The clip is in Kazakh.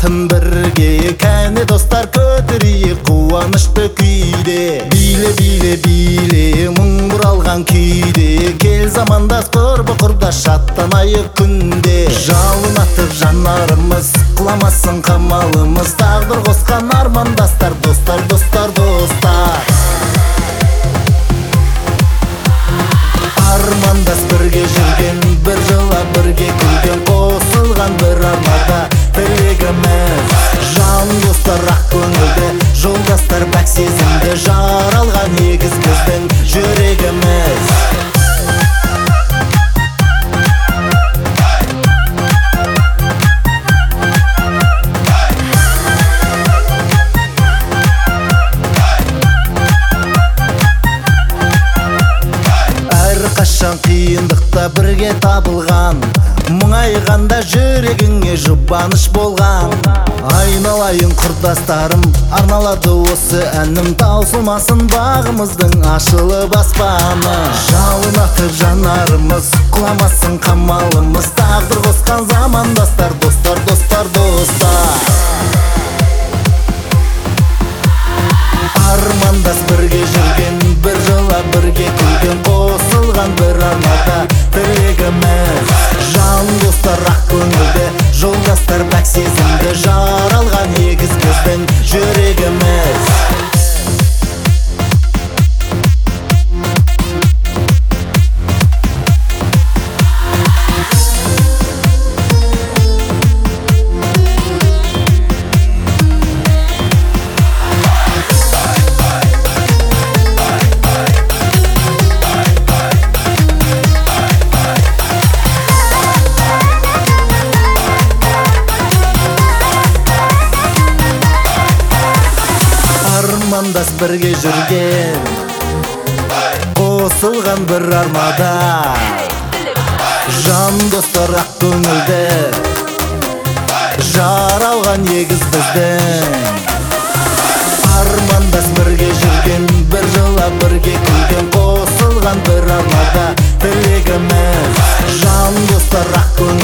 жақын бірге, кәне достар көтерейік қуанышты күйде. Биле мұң бұралған күйде, кел замандас құрбы-құрдас шаттанайық күнде. Жалын атып жанарымыз, қыламасын қамалымыз, тағдыр қосқан армандастар, достар. Армандас бірге жүрген, бір жыла бірге күлген, қосылған бір армада тілегіміз. Жан достар ақ көңілді, жолдастар бәк сезімді, жаралған егіз біздің жүрегіміз. Қашан қиындықта бірге табылған, мұңайғанда жүрегіңе жұбаныш болған. Айналайын құрдастарым, арналады осы әнім, таусылмасын бағымыздың ашылып аспаны. Жалын атып жанарымыз, құламасын қамалымыз, тағдыр қосқан замандастар, достар. Армандас бірге жүрген, бір жыла бірге күлген, қосылған бір армада тілегіміз. Жан достар ақ көңілді, жолдастар бәк сезімді, жаралған егіз біздің жүрегіміз. Армандас бірге жүрген, қосылған бір армада, жан достар ақ көңілді, жаралған егіз біздің. Армандас бірге жүрген, бір жыла бірге күлген, қосылған бір армада тілегіміз. Жан достар ақ көңілді,